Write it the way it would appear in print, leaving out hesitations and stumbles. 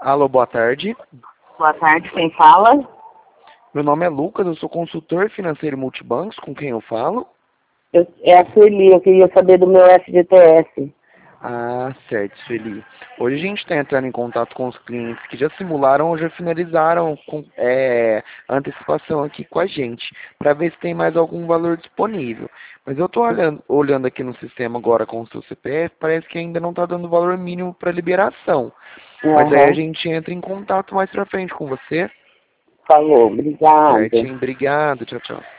Alô, boa tarde. Boa tarde, quem fala? Meu nome é Lucas, eu sou consultor financeiro multibancos, com quem eu falo? É a Sueli, eu queria saber do meu FGTS. Ah, certo, Sueli. Hoje a gente está entrando em contato com os clientes que já simularam ou já finalizaram com antecipação aqui com a gente, para ver se tem mais algum valor disponível. Mas eu estou olhando aqui no sistema agora com o seu CPF, parece que ainda não está dando valor mínimo para liberação. Mas aí a Aham. gente entra em contato mais pra frente com você. Falou, obrigada. Certinho, obrigado, tchau, tchau.